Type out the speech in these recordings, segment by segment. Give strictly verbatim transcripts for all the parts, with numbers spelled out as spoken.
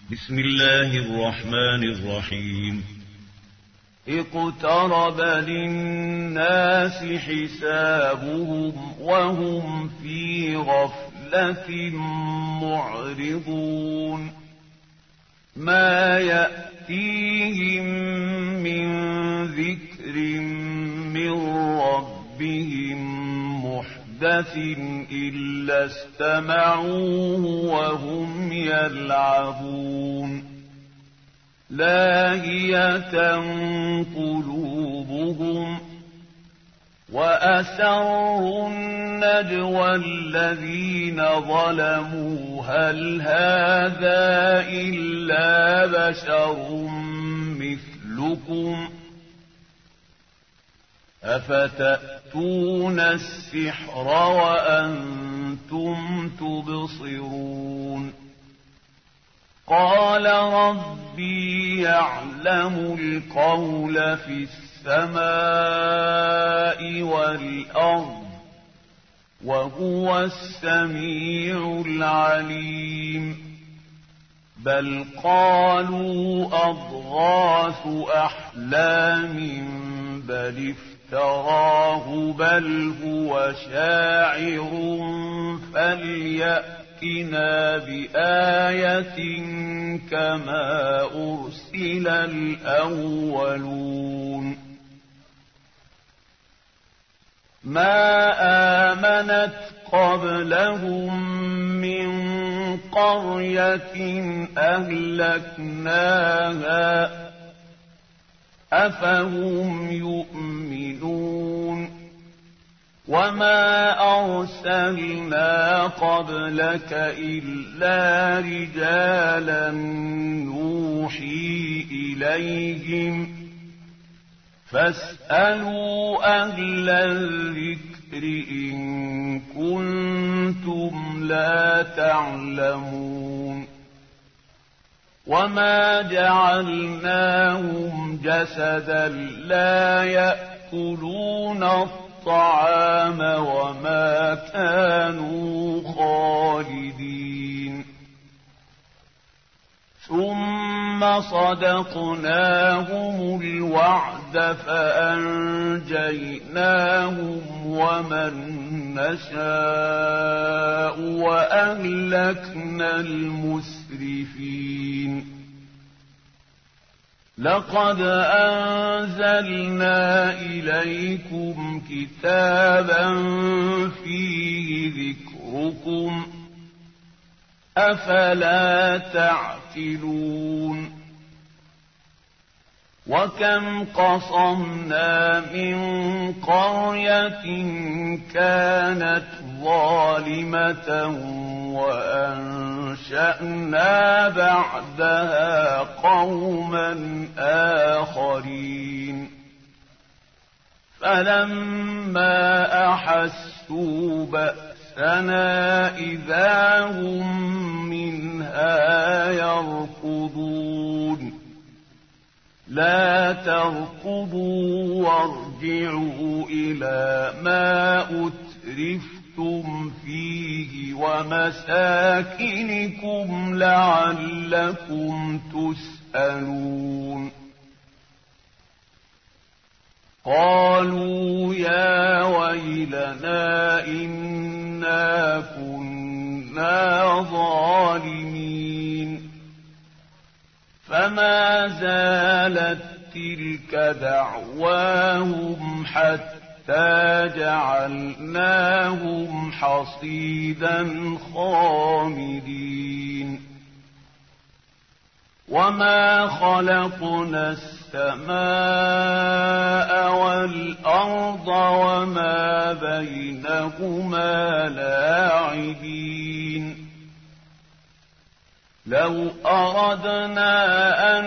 بسم الله الرحمن الرحيم. اقترب للناس حسابهم وهم في غفلة معرضون. ما يأتيهم من ذكر من ربهم محدث إلا استمعوه وهم يلعبون. لاهية قلوبهم وأسروا النجوى الذين ظلموا هل هذا إلا بشر مثلكم أفتأتون السحر وأنتم تبصرون. قال ربي يعلم القول في السماء والأرض وهو السميع العليم. بل قالوا أضغاث أحلام بل افتراه بل هو شاعر فليأتنا بآية كما أرسل الأولون. ما آمنت قبلهم من قرية أهلكناها أفهم يؤمنون. وما أرسلنا قبلك إلا رجالا نوحي إليهم فاسألوا أهل الذكر إن كنتم لا تعلمون. وما جعلناهم جسدا لا يأكلون الطعام وما كانوا خالدين. ثم صدقناهم الوعد فأنجيناهم ومن نشاء وأهلكنا المسرفين. لقد أنزلنا إليكم كتابا فيه ذكركم أفلا تعقلون. وكم قصمنا من قرية كانت ظالمة وأنشأنا بعدها قوما آخرين. فلما أحسوا بأسنا إذا هم منها يركضون. لا تركضوا وارجعوا إلى ما أترفتم فيه ومساكنكم لعلكم تسألون. قالوا يا ويلنا إنا كنا ظالمين. فما زالت تلك دعواهم حتى جعلناهم حصيدا خامدين. وما خلقنا السماء والأرض وما بينهما لاعبين. لو أردنا أن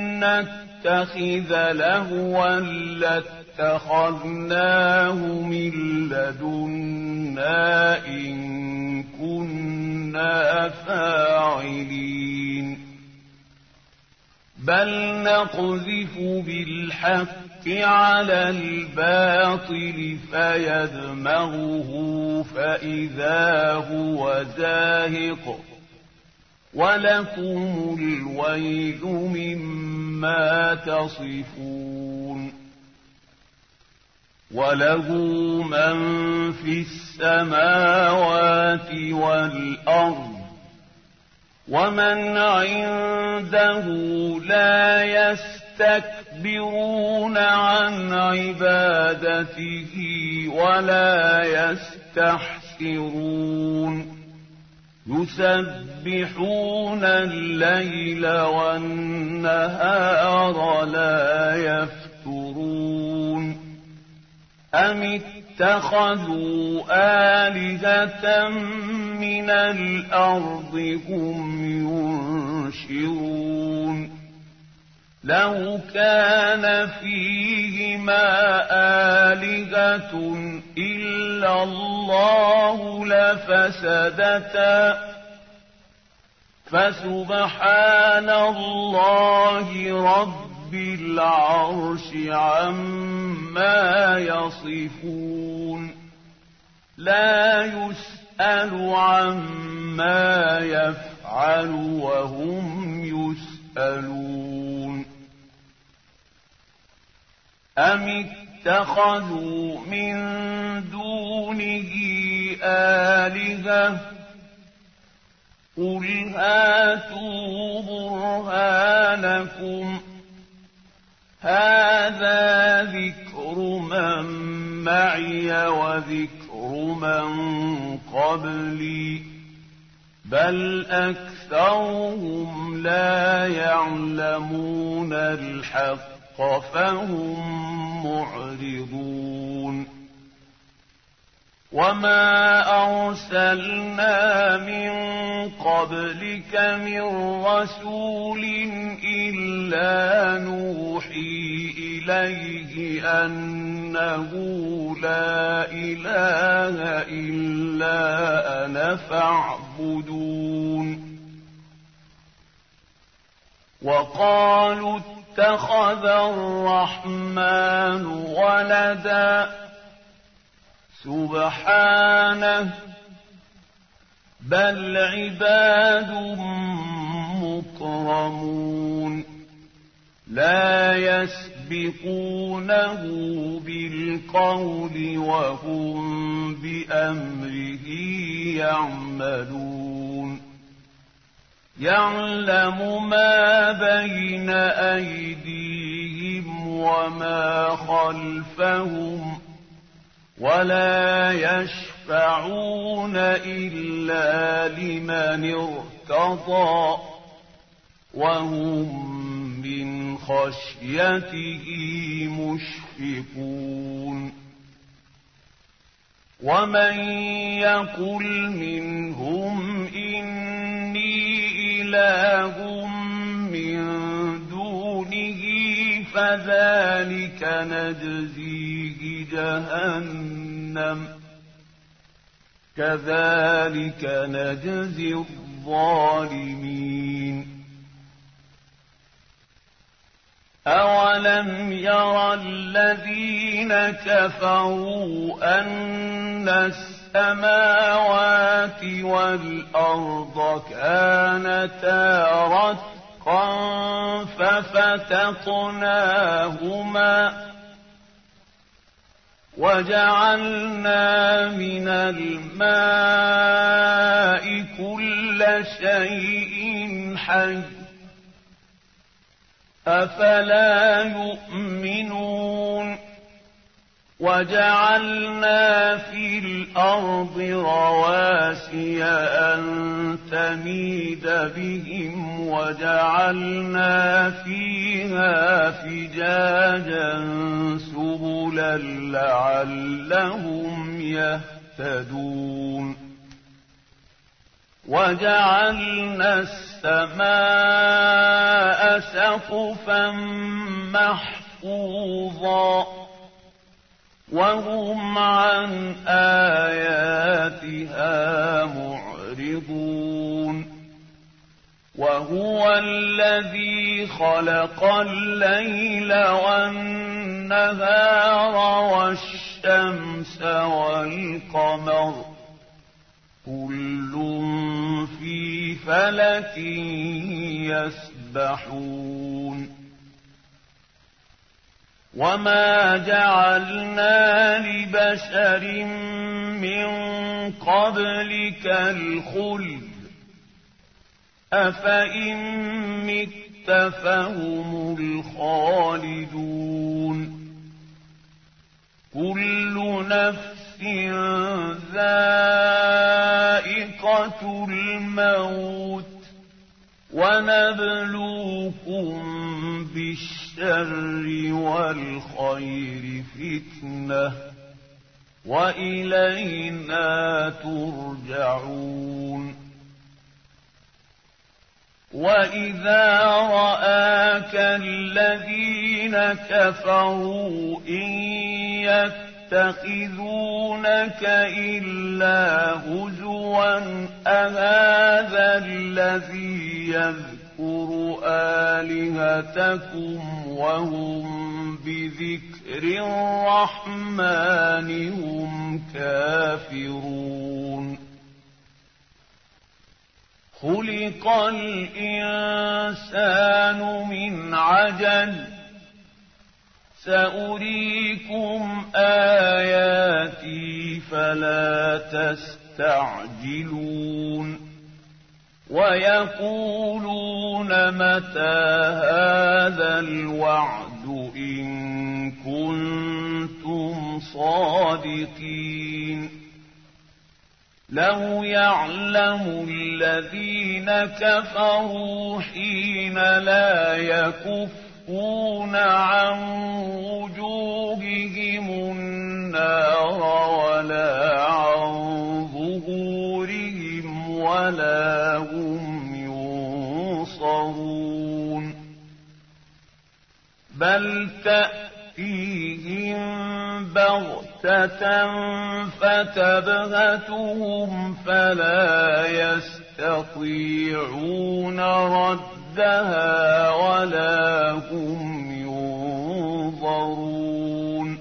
نتخذ لهوا لاتخذناه من لدنا إن كنا فاعلين. بل نقذف بالحق على الباطل فيدمغه، فإذا هو زاهق. فإذا هو زاهق ولكم الويل مما تصفون وله من في السماوات والأرض ومن عنده لا يستكبرون عن عبادته ولا يستحسرون يسبحون الليل والنهار لا يفترون أم اتخذوا آلهة من الأرض هم ينشرون لو كان فيهما آلهة إلا الله لفسدتا فسبحان الله رب العرش عما يصفون لا يسأل عما يفعل وهم يسألون أم اتخذوا من دونه آلهة قل هاتوا برهانكم هذا ذكر من معي وذكر من قبلي بل أكثرهم لا يعلمون الحق فهم معرضون وما أرسلنا من قبلك من رسول إلا نوحي إليه أنه لا إله إلا أنا فاعبدون وقالوا اتخذ الرحمن ولدا سبحانه بل عباد مكرمون لا يسبقونه بالقول وهم بأمره يعملون يعلم ما بين أيديهم وما خلفهم ولا يشفعون إلا لمن ارتضى وهم من خشيته مشفقون ومن يقل منهم إني إله من دونه فذلك نجزيه جهنم كذلك نجزي الظالمين أولم يرى الذين كفروا أن السماوات والأرض كانتا رتقا ففتقناهما وجعلنا من الماء كل شيء حي أفلا يؤمنون وجعلنا في الأرض رواسي أن تميد بهم وجعلنا فيها فجاجا سبلا لعلهم يهتدون وجعلنا السماء سقفا محفوظا وهم عن آياتها معرضون وهو الذي خلق الليل والنهار والشمس والقمر كل في فلك يسبحون وما جعلنا لبشر من قبلك الخلد أفإن مت فهم الخالدون كل نفس ذائقة الموت ونبلوكم بالشر والخير فتنة وإلينا ترجعون وإذا رآك الذين كفروا إن يتخذونك إلا هزوا أهذا الذي يذكر آلهتكم وهم بذكر الرحمن هم كافرون خلق الإنسان من عجل سأريكم آياتي فلا تستعجلون ويقولون متى هذا الوعد إن كنتم صادقين لو يعلم الذين كفروا حين لا يكفون عن وجوههم النار ولا عن ظهورهم ولا هم ينصرون بل تأتيهم بغتة فتبغتهم فلا يستطيعون ردها ولا هم ينظرون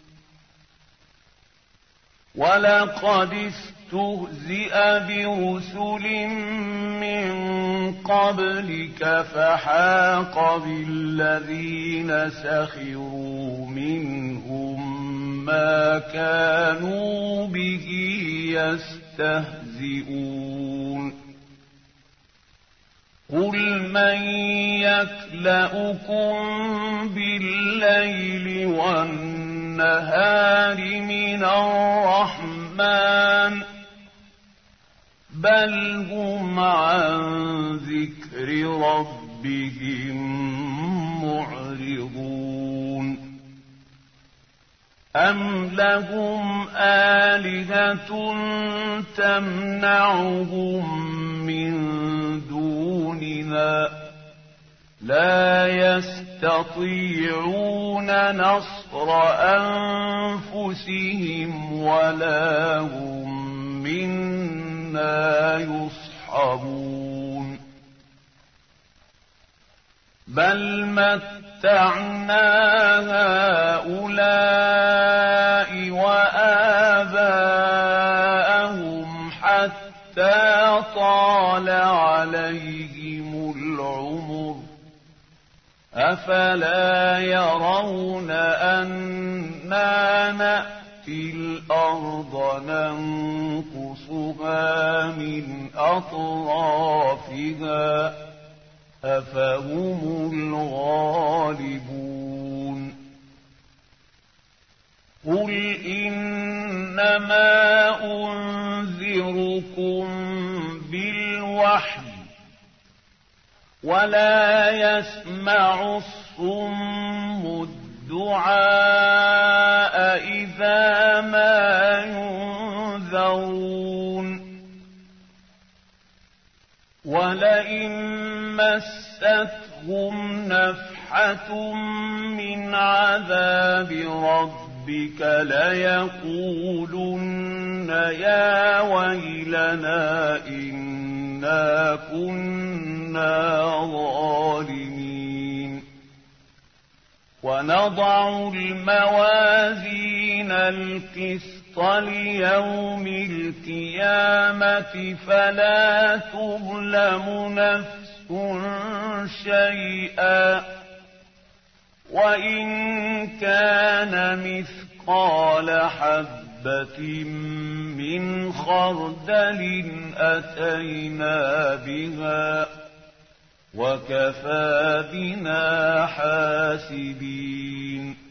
ولقد استهزئ برسل من قبلك فحاق بالذين سخروا منهم ما كانوا به يستهزئون قل من يكلؤكم بالليل والنهار من الرحمن بل هم عن ذكر ربهم معرضون أم لهم آلهة تمنعهم من دوننا لا يستطيعون نصر أنفسهم ولا هم منا يصحبون بل متعنا هؤلاء وآباءهم حتى طال عليهم العمر أفلا يرون أنا نأتي الأرض ننقصها من أطرافها أفهم الغالبون قل إنما أنذركم بالوحي ولا يسمع الصم الدعاء إذا ما ينذرون ولئن مستهم نفحة من عذاب ربك ليقولن يا ويلنا إنا كنا ظالمين ونضع الموازين القسط ليوم القيامة فلا تظلم نفس شيئا وإن كان مثقال حبة من خردل أتينا بها وكفى بنا حاسبين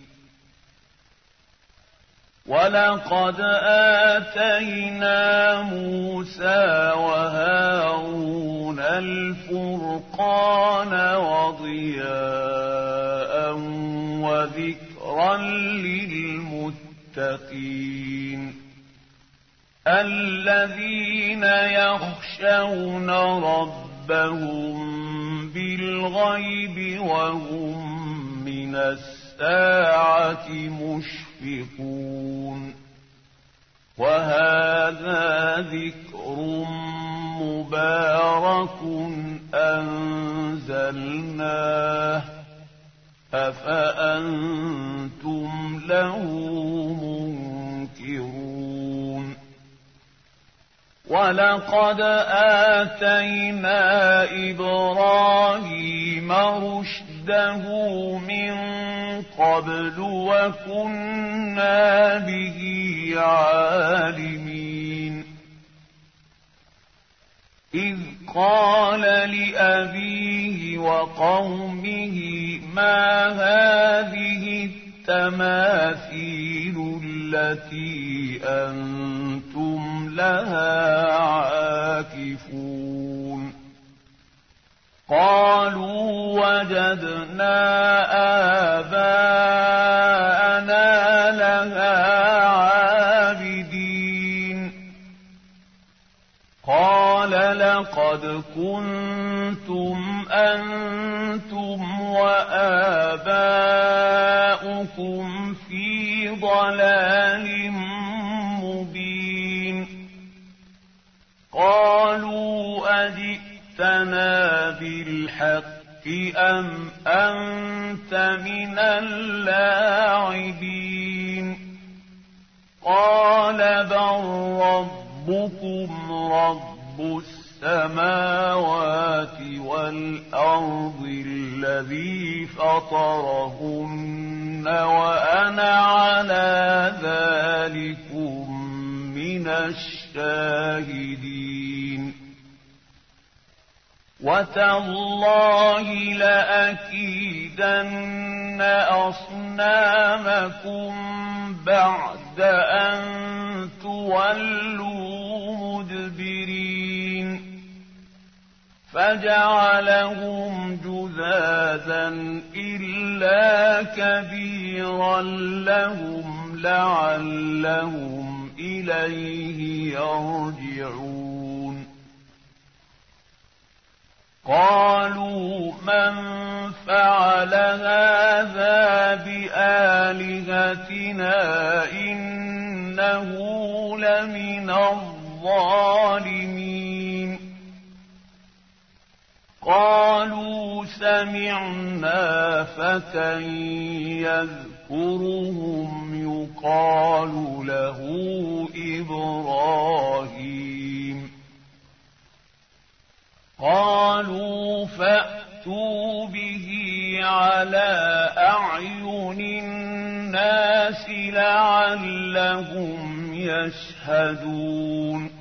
ولقد آتينا موسى وهارون الفرقان وضياء وذكرا للمتقين الذين يخشون ربهم بالغيب وهم من الساعة مشفقون وهذا ذكر مبارك أنزلناه أفأنتم له منكرون ولقد آتينا إبراهيم رشده من قبل وكنا به عالمين إذ قال لأبيه وقومه ما هذه التماثيل التي أنتم لها عاكفون قالوا وجدنا آباءنا لها عابدين قال لقد كنتم أنتم وآباؤكم في ضلال مبين قالوا أجئتنا بالحق أم أنت من اللاعبين قال بل ربكم رب السماوات والأرض الذي فطرهن وأنا على ذلكم من الشاهدين وتالله لأكيدن أصنامكم بعد أن تولوا مدبرين فجعلهم جذاذا إلا كبيرا لهم لعلهم إليه يرجعون قالوا من فعل هذا بآلهتنا إنه لمن الظالمين قالوا سمعنا فتى يذكرهم يقال له إبراهيم قالوا فأتوا به على أعين الناس لعلهم يشهدون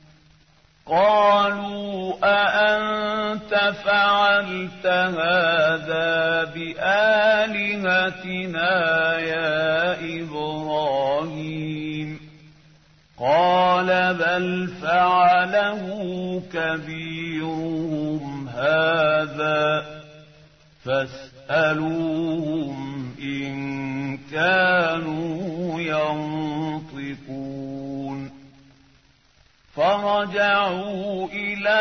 قالوا أأنت فعلت هذا بآلهتنا يا إبراهيم قال بل فعله كبيرهم هذا فاسألوهم إن كانوا ينطقون فرجعوا إلى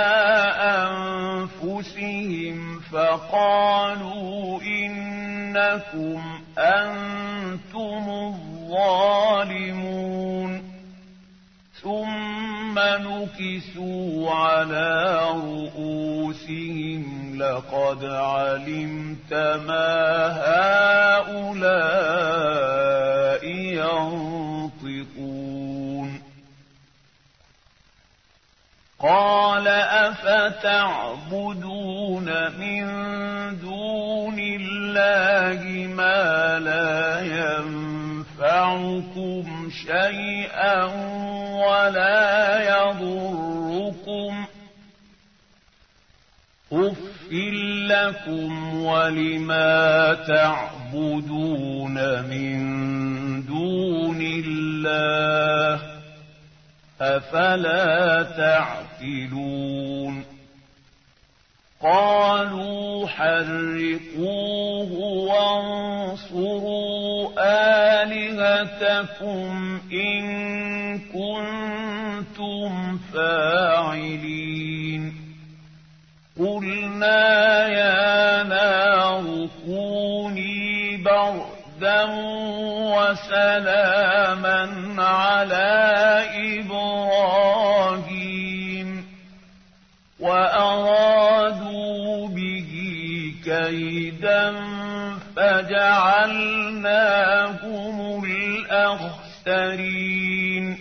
أنفسهم فقالوا إنكم أنتم الظالمون ثم نكسوا على رؤوسهم لقد علمت ما هؤلاء ينطقون قال أفتعبدون من دون الله ما لا ينفعكم شيئا ولا يضركم أف لكم ولما تعبدون من دون الله أفلا تعقلون قالوا حرقوه وانصروا آلهتكم إن كنتم فاعلين قلنا يا نار كوني بردا وسلاما على إبراهيم وأرادوا به كيدا فجعلناهم الأخسرين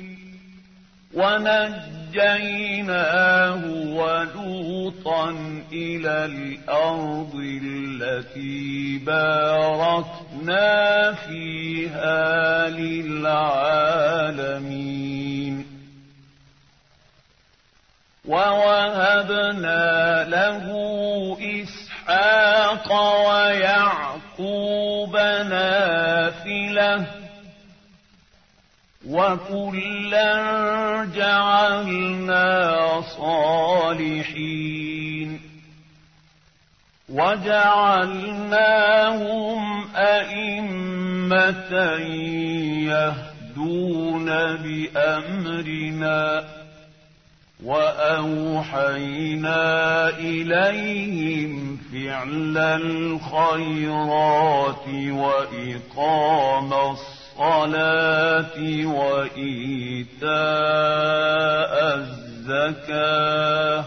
ونجيناه ولوطا إلى الأرض التي باركنا فيها للعالمين ووهبنا له إسحاق ويعقوب نافلة وكلا جعلنا صالحين وجعلناهم أئمة يهدون بأمرنا وأوحينا إليهم فعل الخيرات وإقام الصلاة وإيتاء الزكاة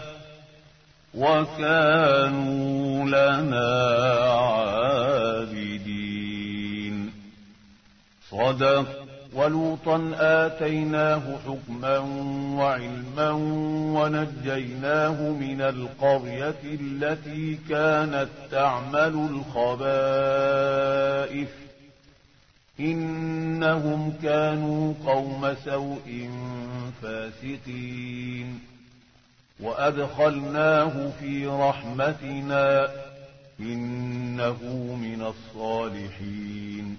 وكانوا لنا عابدين صدق. ولوطا آتيناه حكما وعلما ونجيناه من القرية التي كانت تعمل الخبائث إنهم كانوا قوم سوء فاسقين وأدخلناه في رحمتنا إنه من الصالحين.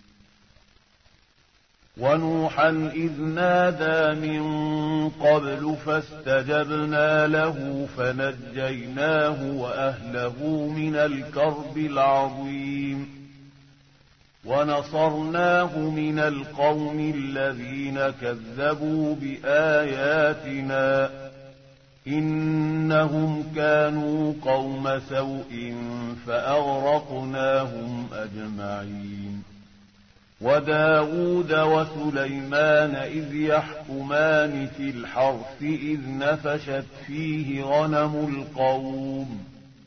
ونوحا إذ نادى من قبل فاستجبنا له فنجيناه وأهله من الكرب العظيم ونصرناه من القوم الذين كذبوا بآياتنا إنهم كانوا قوم سوء فأغرقناهم أجمعين. وداود وسليمان إذ يحكمان في الحرث إذ نفشت فيه غنم القوم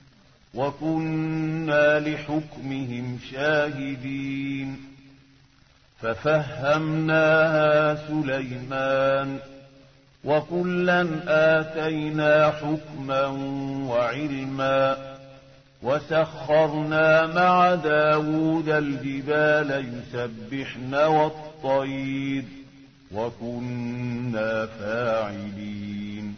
وكنا لحكمهم شاهدين ففهمناها سليمان وكلا آتينا حكما وعلما وسخرنا مع داود الجبال يسبحن والطير وكنا فاعلين.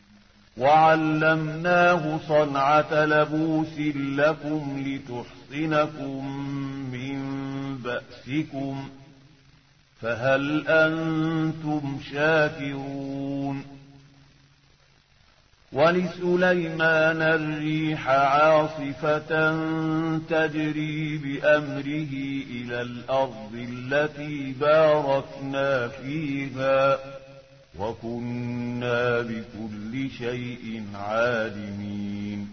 وعلمناه صنعة لبوس لكم لتحصنكم من بأسكم فهل أنتم شاكرون. ولسليمان الريح عاصفة تجري بأمره إلى الأرض التي باركنا فيها وكنا بكل شيء عالمين.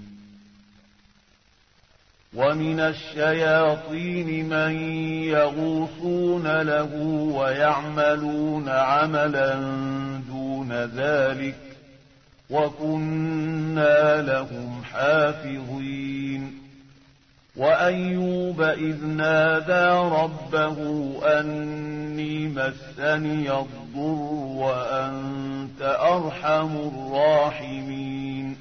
ومن الشياطين من يغوصون له ويعملون عملا دون ذلك وكنا لهم حافظين. وأيوب إذ نادى ربه أني مسني الضر وأنت أرحم الراحمين.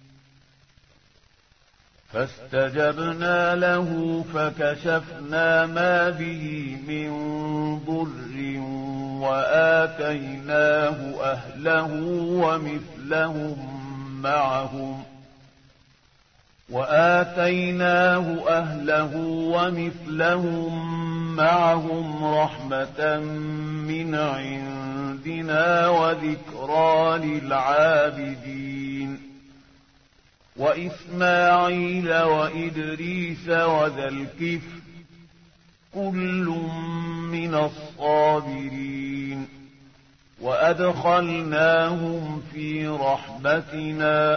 فاستجبنا له فكشفنا ما به من ضر وآتيناه أهله ومثلهم معهم وآتيناه أهله ومثلهم معهم رحمة من عندنا وذكرى للعابدين. وإسماعيل وإدريس وذا الكفل كل من الصابرين وأدخلناهم في رحمتنا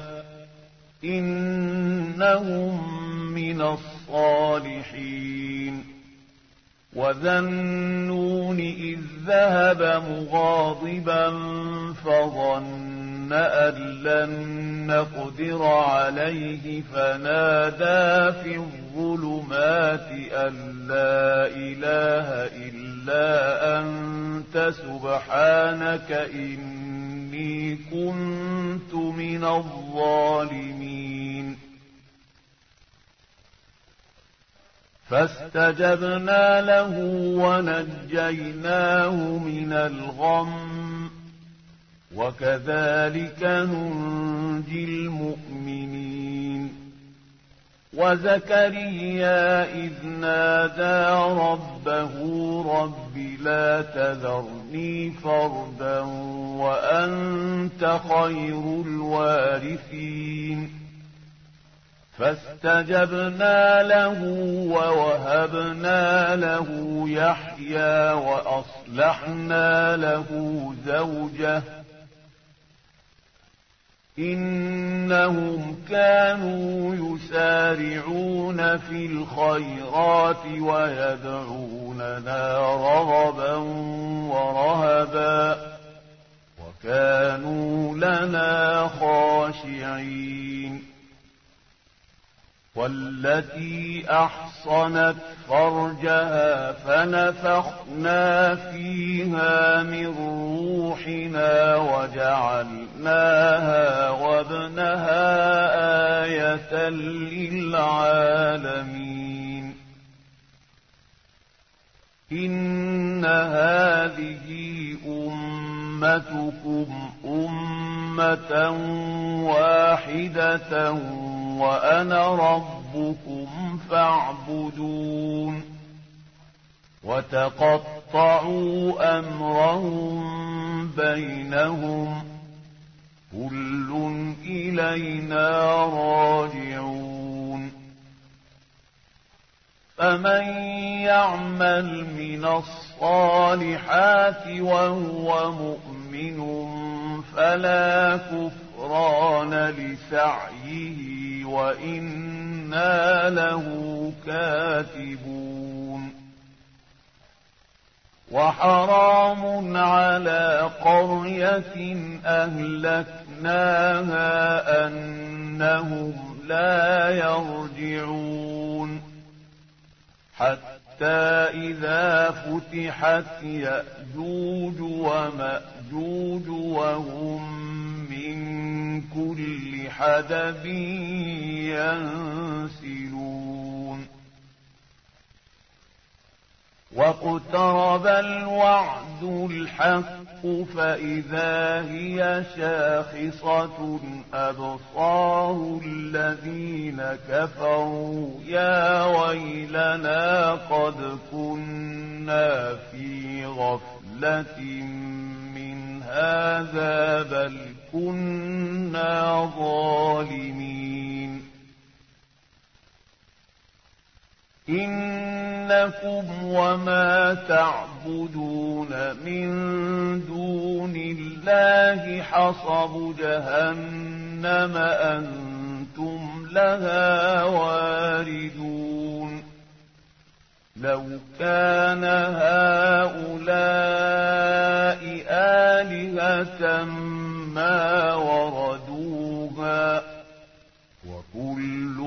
إنهم من الصالحين. وذا النون إذ ذهب مغاضبا فظن أن لن نقدر عليه فنادى في الظلمات أن لا إله إلا أنت سبحانك إني كنت من الظالمين. فاستجبنا له ونجيناه من الغم وكذلك ننجي المؤمنين. وزكريا إذ نادى ربه رب لا تذرني فردا وأنت خير الوارثين. فاستجبنا له ووهبنا له يحيى وأصلحنا له زوجه إنهم كانوا يسارعون في الخيرات ويدعوننا رغبا ورهبا وكانوا لنا خاشعين. والتي أحصنت فرجها فنفخنا فيها من روحنا وجعلناها وابنها آية للعالمين. إن هذه أمتكم أمة واحدة وأنا ربكم فاعبدون. وتقطعوا أمرهم بينهم كل إلينا راجعون. فمن يعمل من الصالحات وهو مؤمن فلا كفران لسعيه وإنا له كاتبون. وحرام على قرية أهلكناها أنهم لا يرجعون حتى إذا فتحت يأجوج ومأجوج وهم من كل حدب ينسلون. واقترب الوعد الحق فإذا هي شاخصة أبصار الذين كفروا يا ويلنا قد كنا في غفلة من هذا بل كنا ظالمين. إنكم وما تعبدون من دون الله حصب جهنم أنتم لها واردون. لو كان هؤلاء آلهة ما وردوها وكل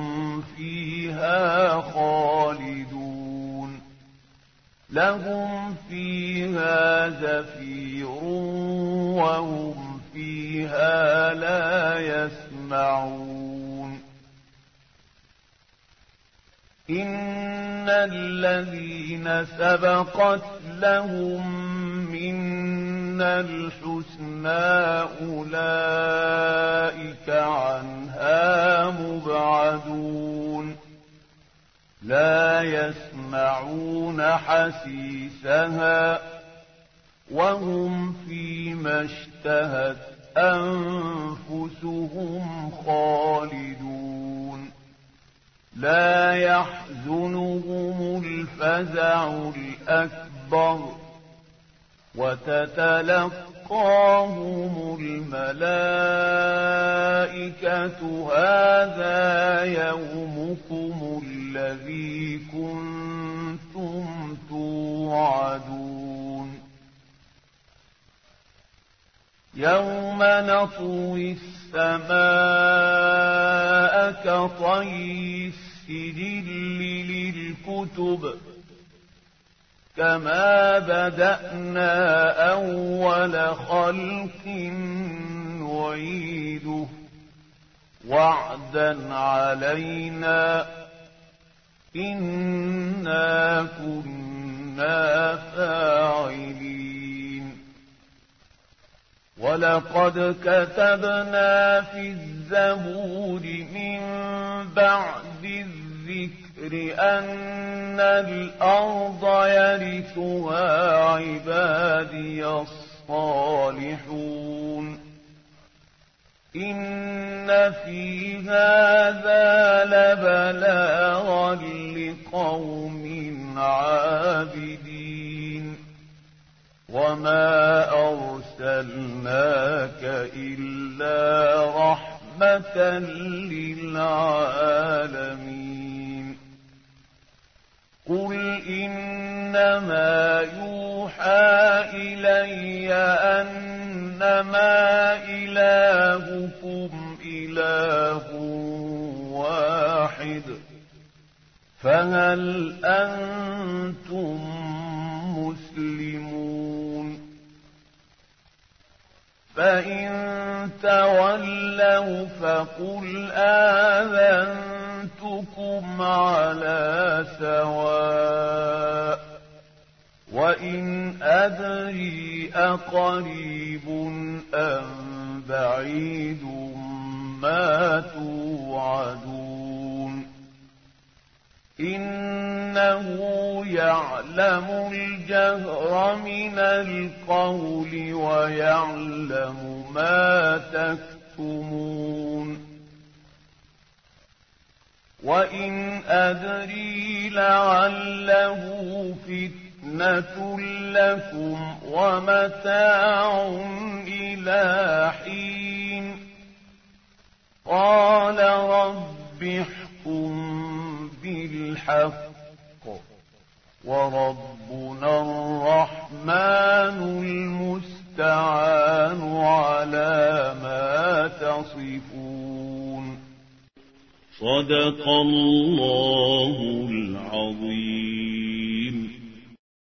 فيها خالدون. لهم فيها زفير وهم إن الذين سبقت لهم منا الحسنى أولئك عنها مبعدون لا يسمعون حسيسها وهم فيما اشتهت أنفسهم خالدون لا يحزنهم الفزع الأكبر وتتلقاهم الملائكة هذا يومكم الذي كنتم توعدون يوم نطوي السماء كطي السجل للكتب كما بدأنا أول خلق نعيده وعدا علينا إنا كنا فاعلين ولقد كتبنا في الزبور من بعد الذكر أن الأرض يرثها عبادي الصالحون إن في هذا لبلاغا لقوم عابدين وما أرسلناك إلا رحمة للعالمين قل إنما يوحى إلي أنما إلهكم إله واحد فهل أنتم مسلمون فإن تولوا فقل آذنتكم على سواء وإن أدري أقريب أم بعيد ما توعدون إنه يعلم الجهر من القول ويعلم ما تكتمون وإن أدري لعله فتنة لكم ومتاع إلى حين قال رب احكم بالحق وربنا الرحمن المستعان على ما تصفون صدق الله العظيم.